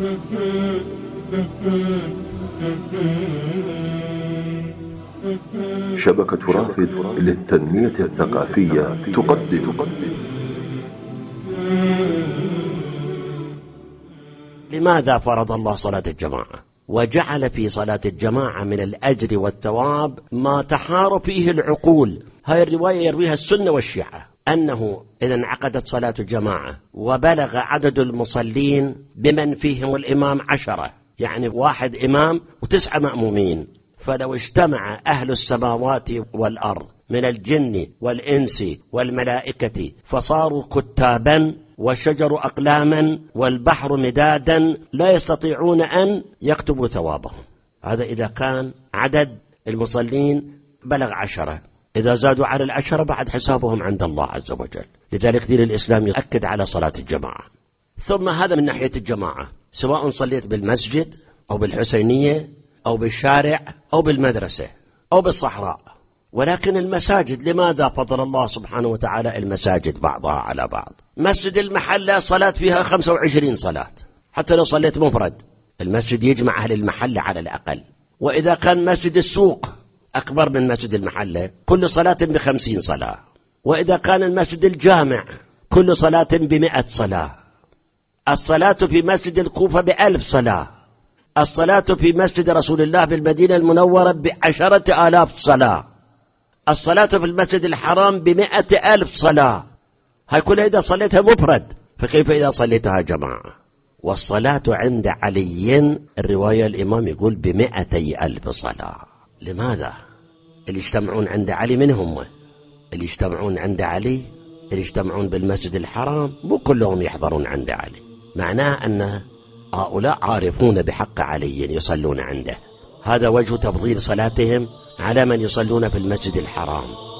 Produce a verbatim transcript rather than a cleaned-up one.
شبكة رافد للتنمية الثقافية تقدم لماذا فرض الله صلاة الجماعة وجعل في صلاة الجماعة من الأجر والثواب ما تحار فيه العقول؟ هاي الرواية يرويها السنة والشيعة، أنه إذا انعقدت صلاة الجماعة وبلغ عدد المصلين بمن فيهم الإمام عشرة، يعني واحد إمام وتسعة مأمومين، فلو اجتمع أهل السماوات والأرض من الجن والإنس والملائكة فصاروا كتابا والشجر أقلاما والبحر مدادا لا يستطيعون أن يكتبوا ثوابهم. هذا إذا كان عدد المصلين بلغ عشرة، إذا زادوا على العشرة بعد حسابهم عند الله عز وجل. لذلك دين الإسلام يؤكد على صلاة الجماعة. ثم هذا من ناحية الجماعة، سواء صليت بالمسجد أو بالحسينية أو بالشارع أو بالمدرسة أو بالصحراء. ولكن المساجد، لماذا فضل الله سبحانه وتعالى المساجد بعضها على بعض؟ مسجد المحلة صلاة فيها خمسة وعشرين صلاة، حتى لو صليت مفرد المسجد يجمع أهل المحلة على الأقل. وإذا كان مسجد السوق أكبر من مسجد المحلة كل صلاة بخمسين صلاة. وإذا كان المسجد الجامع كل صلاة بمئة صلاة. الصلاة في مسجد الكوفة بألف صلاة. الصلاة في مسجد رسول الله بالمدينة المنورة بعشرة آلاف صلاة. الصلاة في المسجد الحرام بمئة ألف صلاة. هاي كلها إذا صليتها مفرد، فكيف إذا صليتها جماعة؟ والصلاة عند علي الرواية الإمام يقول بمئتي ألف صلاة. لماذا؟ اللي يجتمعون عند علي من هم؟ اللي يجتمعون عند علي اللي يجتمعون بالمسجد الحرام، مو كلهم يحضرون عند علي. معناه أن هؤلاء عارفون بحق علي يصلون عنده. هذا وجه تفضيل صلاتهم على من يصلون في المسجد الحرام.